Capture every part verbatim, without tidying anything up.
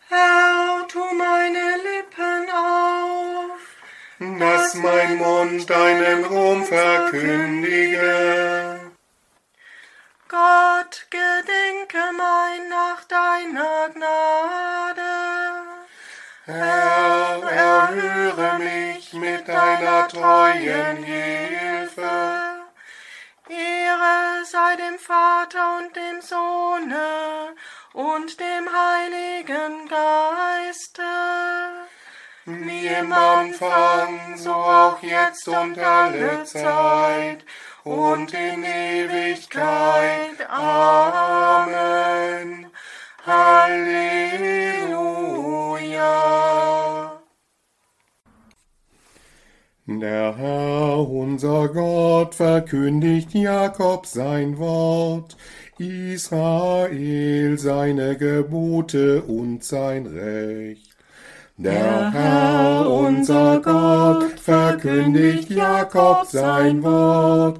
Herr, tu meine Lippen auf, dass mein Mund deinen Ruhm verkündige. Gott, gedenke mein nach deiner Gnade. Herr, erhöre mich mit deiner treuen Hilfe. Ehre sei dem Vater und dem Sohne und dem Heiligen Geiste, wie im Anfang, so auch jetzt und alle Zeit und in Ewigkeit. Amen. Halleluja. Der Herr, unser Gott, verkündigt Jakob sein Wort, Israel seine Gebote und sein Recht. Der Herr, unser Gott, verkündigt Jakob sein Wort,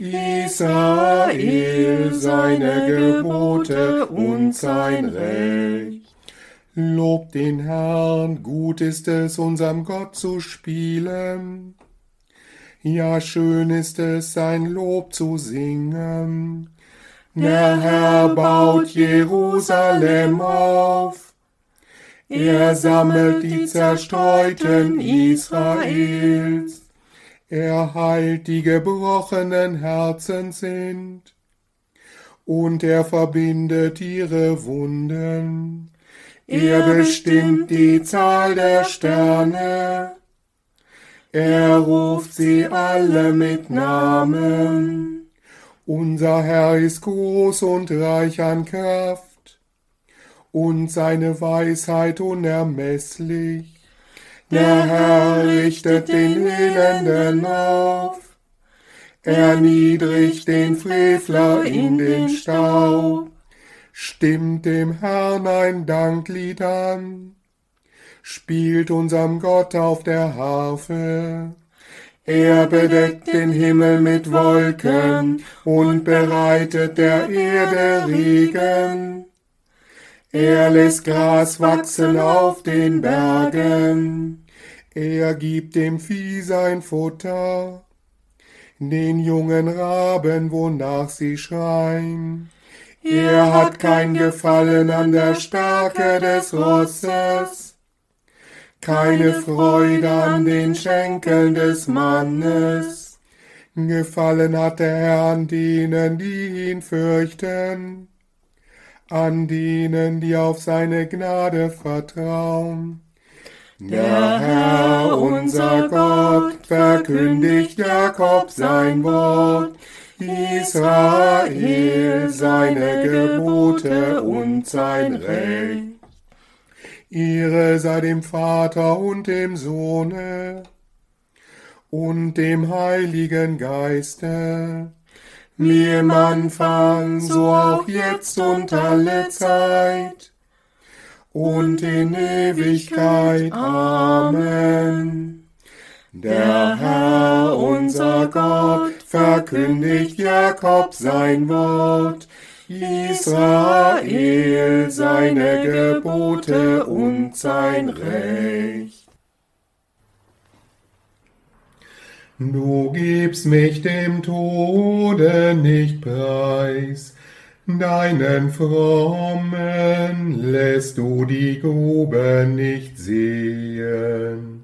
Israel seine Gebote und sein Recht. Lobt den Herrn, gut ist es, unserem Gott zu spielen. Ja, schön ist es, sein Lob zu singen. Der Herr baut Jerusalem auf. Er sammelt die Zerstreuten Israels. Er heilt die gebrochenen Herzen sind. Und er verbindet ihre Wunden. Er bestimmt die Zahl der Sterne. Er ruft sie alle mit Namen. Unser Herr ist groß und reich an Kraft und seine Weisheit unermesslich. Der Herr richtet den Elenden auf. Erniedrigt den Frevler in den Staub. Stimmt dem Herrn ein Danklied an, spielt unserem Gott auf der Harfe. Er bedeckt den Himmel mit Wolken und bereitet der Erde Regen. Er lässt Gras wachsen auf den Bergen. Er gibt dem Vieh sein Futter, den jungen Raben, wonach sie schreien. Er hat kein Gefallen an der Stärke des Rosses, keine Freude an den Schenkeln des Mannes. Gefallen hat der Herr an denen, die ihn fürchten, an denen, die auf seine Gnade vertrauen. Der Herr, unser Gott, verkündigt Jakob sein Wort, Israel seine Gebote und sein Recht. Ehre sei dem Vater und dem Sohne und dem Heiligen Geiste, wie im Anfang, so auch jetzt und alle Zeit und in Ewigkeit. Amen. Der Herr, unser Gott, verkündigt Jakob sein Wort, Israel seine Gebote und sein Recht. Du gibst mich dem Tode nicht preis, deinen Frommen lässt du die Grube nicht sehen.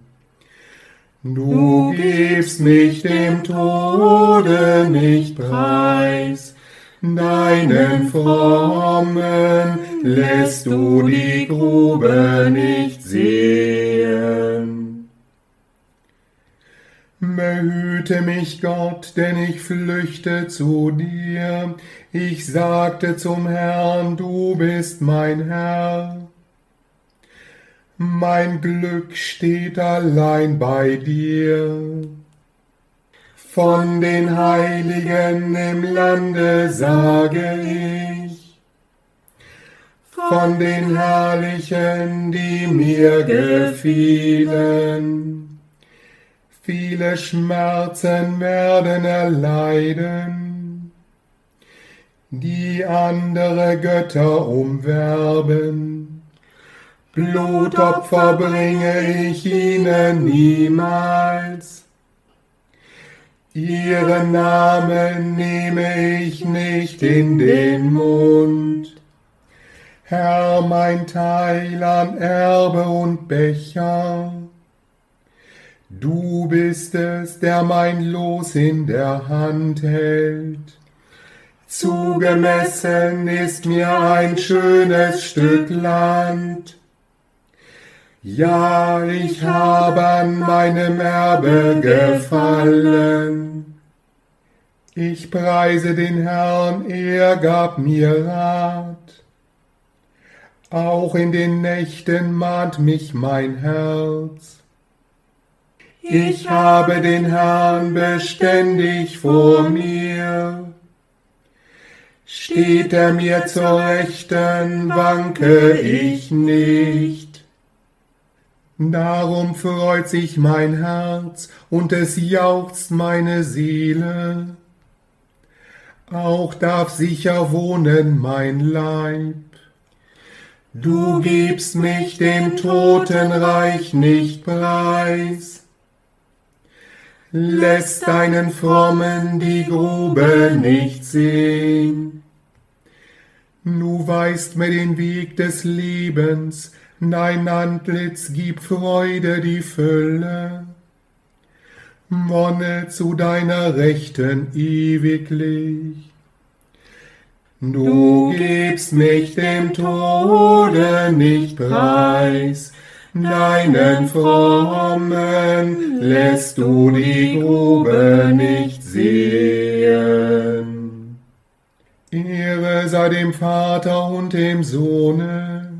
Du gibst mich dem Tode nicht preis, deinen Frommen lässt du die Grube nicht sehen. Behüte mich, Gott, denn ich flüchte zu dir. Ich sagte zum Herrn, du bist mein Herr. Mein Glück steht allein bei dir. Von den Heiligen im Lande sage ich, von den Herrlichen, die mir gefielen. Viele Schmerzen werden erleiden, die andere Götter umwerben. Blutopfer bringe ich ihnen niemals. Ihren Namen nehme ich nicht in den Mund. Herr, mein Teil an Erbe und Becher, du bist es, der mein Los in der Hand hält. Zugemessen ist mir ein schönes Stück Land. Ja, ich habe an meinem Erbe gefallen. Ich preise den Herrn, er gab mir Rat. Auch in den Nächten mahnt mich mein Herz. Ich habe den Herrn beständig vor mir. Steht er mir zur Rechten, wanke ich nicht. Darum freut sich mein Herz und es jauchzt meine Seele. Auch darf sicher wohnen mein Leib. Du gibst mich dem Totenreich nicht preis, lässt deinen Frommen die Grube nicht sehen. Du weist mir den Weg des Lebens, dein Antlitz gibt Freude die Fülle. Wonne zu deiner Rechten ewiglich. Du gibst mich dem Tode nicht preis, deinen Frommen lässt du die Grube nicht sehen. Ehre sei dem Vater und dem Sohne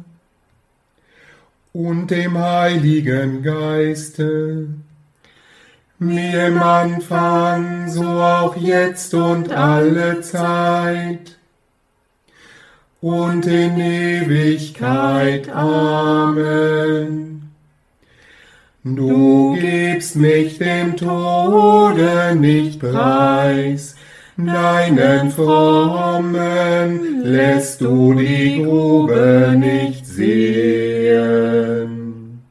und dem Heiligen Geiste, wie im Anfang, so auch jetzt und alle Zeit und in Ewigkeit. Amen. Du gibst mich dem Tode nicht preis, deinen Frommen lässt du die Grube nicht sehen.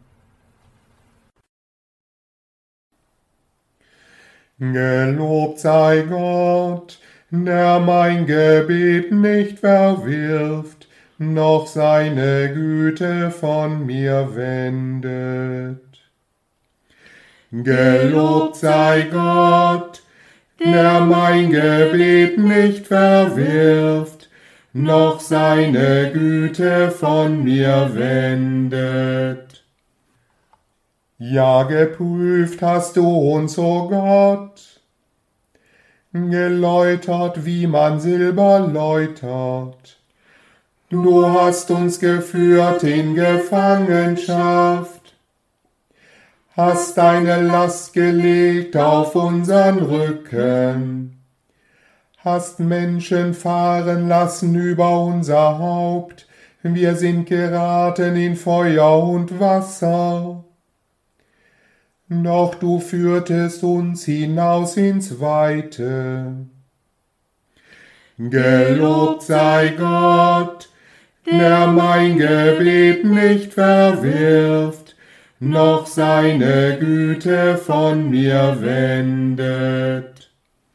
Gelobt sei Gott, der mein Gebet nicht verwirft, noch seine Güte von mir wendet. Gelobt sei Gott, der mein Gebet nicht verwirft, noch seine Güte von mir wendet. Ja, geprüft hast du uns, o Gott, geläutert, wie man Silber läutert. Du hast uns geführt in Gefangenschaft, hast deine Last gelegt auf unseren Rücken, hast Menschen fahren lassen über unser Haupt, wir sind geraten in Feuer und Wasser. Doch du führtest uns hinaus ins Weite. Gelobt sei Gott, der mein Gebet nicht verwirft, noch seine Güte von mir wendet.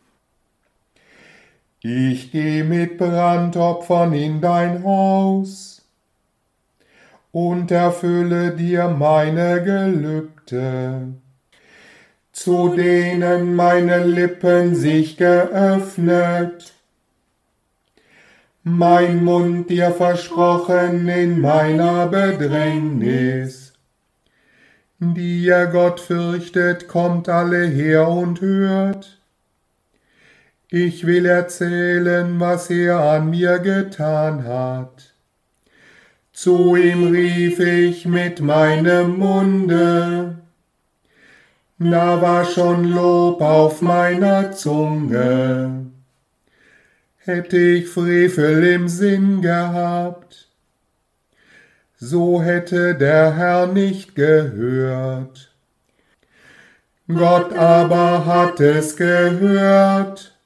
Ich geh mit Brandopfern in dein Haus und erfülle dir meine Gelübde, zu denen meine Lippen sich geöffnet, mein Mund dir versprochen in meiner Bedrängnis. Die ihr Gott fürchtet, kommt alle her und hört. Ich will erzählen, was er an mir getan hat. Zu ihm rief ich mit meinem Munde, da war schon Lob auf meiner Zunge. Hätte ich Frevel im Sinn gehabt, so hätte der Herr nicht gehört. Gott aber hat es gehört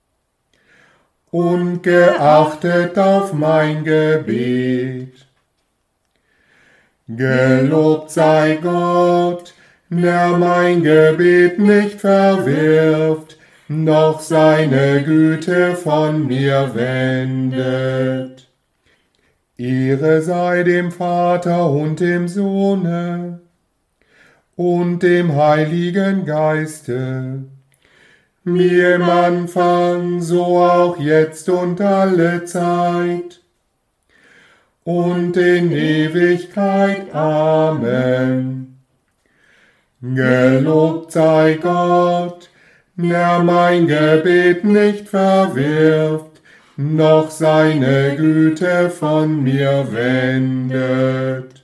und geachtet auf mein Gebet. Gelobt sei Gott, der mein Gebet nicht verwirft, noch seine Güte von mir wendet. Ehre sei dem Vater und dem Sohne und dem Heiligen Geiste, wie im Anfang, so auch jetzt und alle Zeit und in Ewigkeit. Amen. Gelobt sei Gott, der mein Gebet nicht verwirft, noch seine Güte von mir wendet.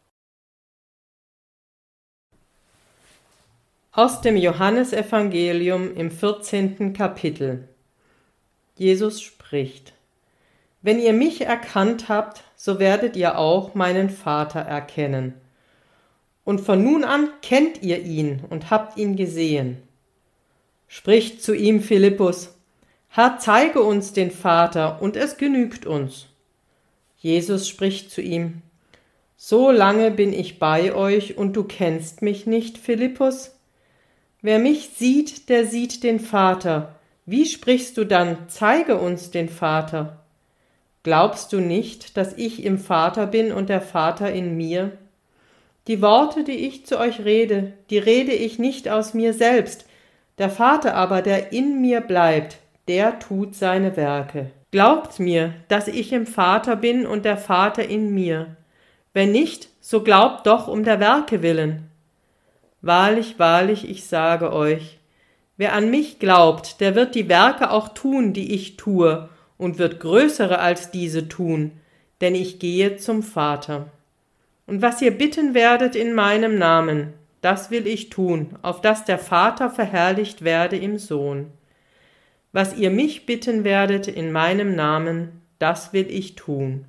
Aus dem Johannesevangelium im vierzehnten Kapitel. Jesus spricht: Wenn ihr mich erkannt habt, so werdet ihr auch meinen Vater erkennen. Und von nun an kennt ihr ihn und habt ihn gesehen. Spricht zu ihm Philippus: Herr, zeige uns den Vater, und es genügt uns. Jesus spricht zu ihm: So lange bin ich bei euch, und du kennst mich nicht, Philippus? Wer mich sieht, der sieht den Vater. Wie sprichst du dann: Zeige uns den Vater? Glaubst du nicht, dass ich im Vater bin und der Vater in mir? Die Worte, die ich zu euch rede, die rede ich nicht aus mir selbst. Der Vater aber, der in mir bleibt, der tut seine Werke. Glaubt mir, dass ich im Vater bin und der Vater in mir. Wenn nicht, so glaubt doch um der Werke willen. Wahrlich, wahrlich, ich sage euch, wer an mich glaubt, der wird die Werke auch tun, die ich tue, und wird größere als diese tun, denn ich gehe zum Vater. Und was ihr bitten werdet in meinem Namen, das will ich tun, auf dass der Vater verherrlicht werde im Sohn. Was ihr mich bitten werdet in meinem Namen, das will ich tun.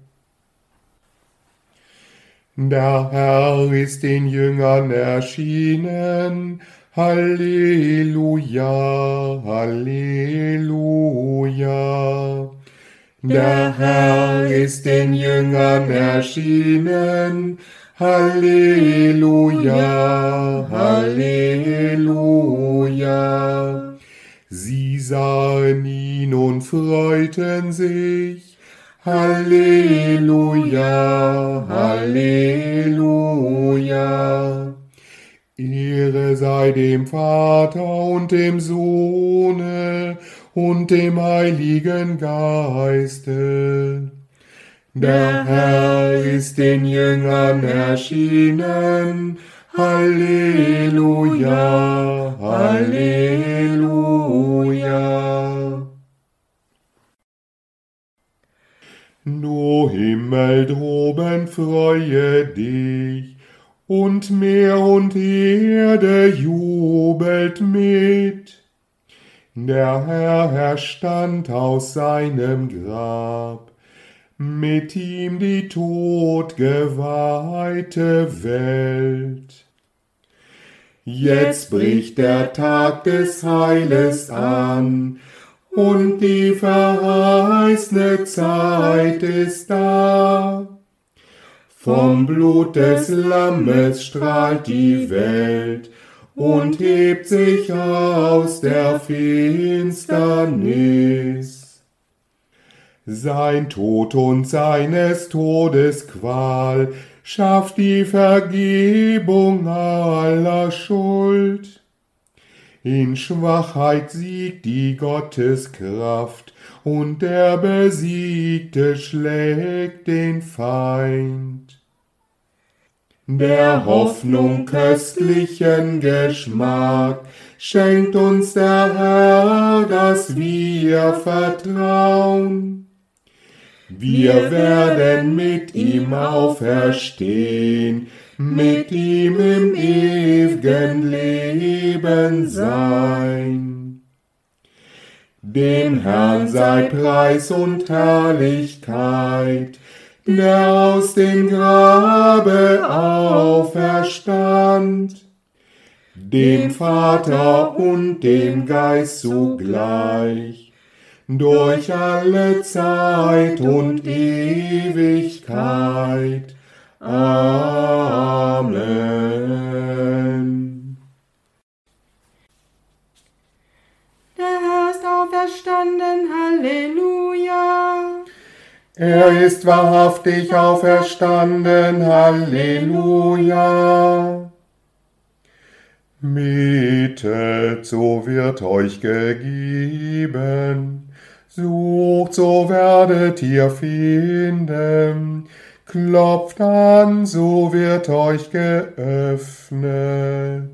Der Herr ist den Jüngern erschienen. Halleluja, Halleluja. Der Herr ist den Jüngern erschienen. Halleluja, Halleluja. Sie sahen ihn und freuten sich. Halleluja, Halleluja. Ehre sei dem Vater und dem Sohne und dem Heiligen Geiste. Der Herr ist den Jüngern erschienen. Halleluja, Halleluja. Du Himmel droben, freue dich, und Meer und Erde jubelt mit. Der Herr erstand aus seinem Grab, mit ihm die todgeweihte Welt. Jetzt bricht der Tag des Heiles an, und die verheißene Zeit ist da. Vom Blut des Lammes strahlt die Welt und hebt sich aus der Finsternis. Sein Tod und seines Todes Qual schafft die Vergebung aller Schuld. In Schwachheit siegt die Gotteskraft, und der Besiegte schlägt den Feind. Der Hoffnung köstlichen Geschmack schenkt uns der Herr, dass wir vertrauen. Wir werden mit ihm auferstehen, mit ihm im ewigen Leben sein. Dem Herrn sei Preis und Herrlichkeit, der aus dem Grabe auferstand, dem Vater und dem Geist zugleich, durch alle Zeit und Ewigkeit. Amen. Er ist wahrhaftig auferstanden, Halleluja. Bittet, so wird euch gegeben, sucht, so werdet ihr finden, klopft an, so wird euch geöffnet.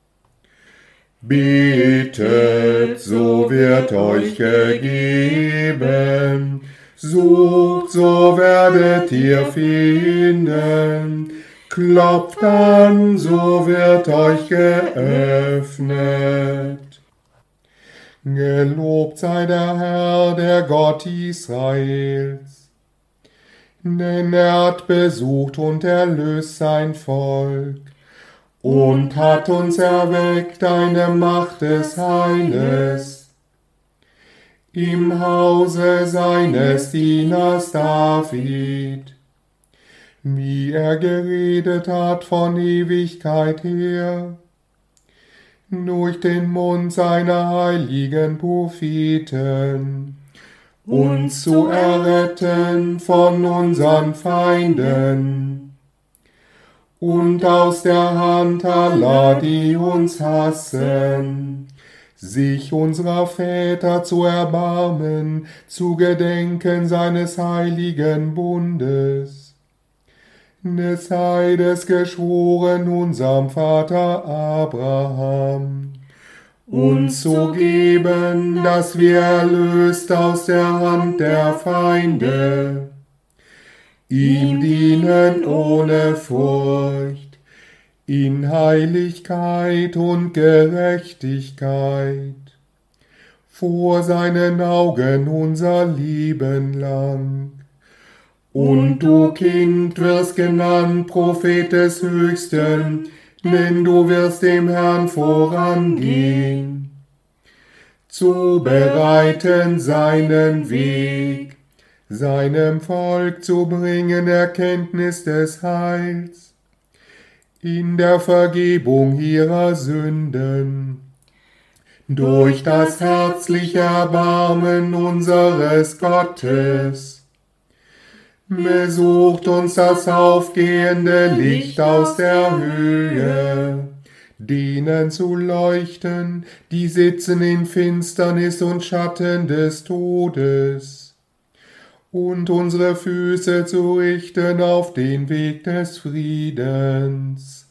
Bittet, so wird euch gegeben, sucht, so werdet ihr finden, klopft an, so wird euch geöffnet. Gelobt sei der Herr, der Gott Israels, denn er hat besucht und erlöst sein Volk und hat uns erweckt eine Macht des Heiles im Hause seines Dieners David, wie er geredet hat von Ewigkeit her, durch den Mund seiner heiligen Propheten, uns zu erretten von unseren Feinden und aus der Hand aller, die uns hassen, sich unserer Väter zu erbarmen, zu gedenken seines heiligen Bundes, des Eides geschworen unserem Vater Abraham, uns zu geben, dass wir erlöst aus der Hand der Feinde, ihm dienen ohne Furcht, in Heiligkeit und Gerechtigkeit, vor seinen Augen unser Leben lang. Und du, Kind, wirst genannt Prophet des Höchsten, denn du wirst dem Herrn vorangehen, zu bereiten seinen Weg, seinem Volk zu bringen Erkenntnis des Heils, in der Vergebung ihrer Sünden, durch das herzliche Erbarmen unseres Gottes. Besucht uns das aufgehende Licht aus der Höhe, denen zu leuchten, die sitzen in Finsternis und Schatten des Todes, und unsere Füße zu richten auf den Weg des Friedens.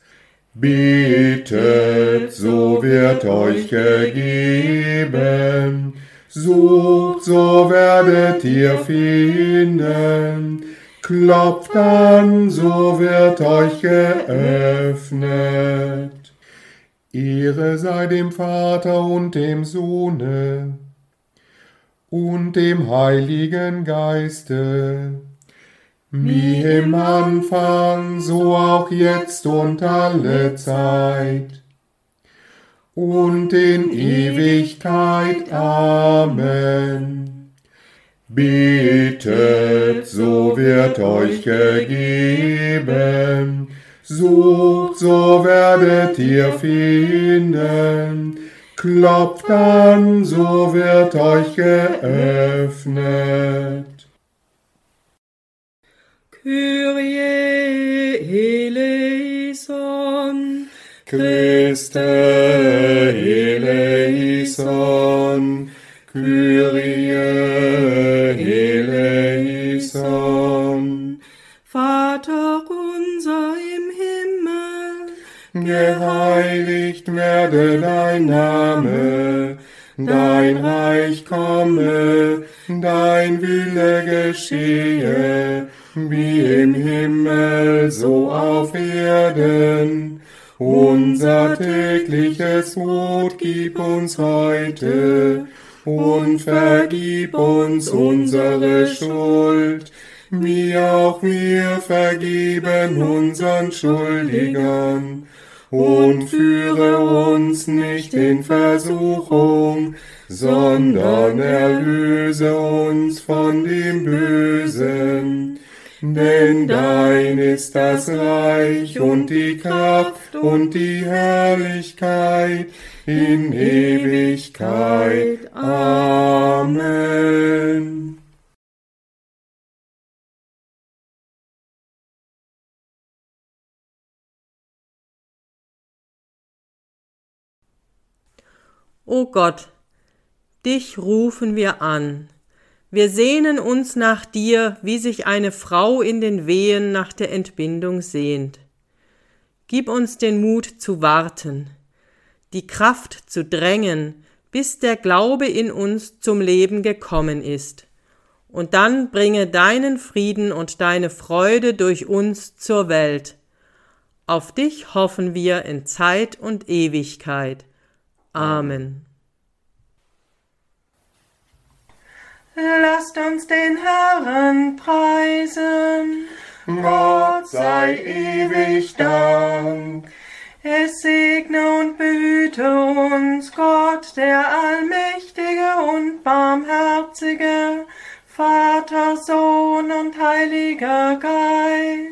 Betet, so wird euch gegeben, sucht, so werdet ihr finden, klopft an, so wird euch geöffnet. Ehre sei dem Vater und dem Sohne und dem Heiligen Geiste, wie im Anfang, so auch jetzt und alle Zeit und in Ewigkeit. Amen. Betet, so wird euch gegeben, sucht, so werdet ihr finden, klopft an, so wird euch geöffnet. Kyrie eleison, Christe eleison, Kyrie eleison. Vater unser im Himmel, Geheiligt werde dein Name, dein Reich komme, dein Wille geschehe, wie im Himmel, so auf Erden. Unser tägliches Brot gib uns heute und vergib uns unsere Schuld, wie auch wir vergeben unseren Schuldigern. Und führe uns nicht in Versuchung, sondern erlöse uns von dem Bösen. Denn dein ist das Reich und die Kraft und die Herrlichkeit in Ewigkeit. Amen. O Gott, dich rufen wir an. Wir sehnen uns nach dir, wie sich eine Frau in den Wehen nach der Entbindung sehnt. Gib uns den Mut zu warten, die Kraft zu drängen, bis der Glaube in uns zum Leben gekommen ist. Und dann bringe deinen Frieden und deine Freude durch uns zur Welt. Auf dich hoffen wir in Zeit und Ewigkeit. Amen. Lasst uns den Herrn preisen. Gott sei ewig Dank. Es segne und behüte uns Gott, der allmächtige und barmherzige, Vater, Sohn und Heiliger Geist.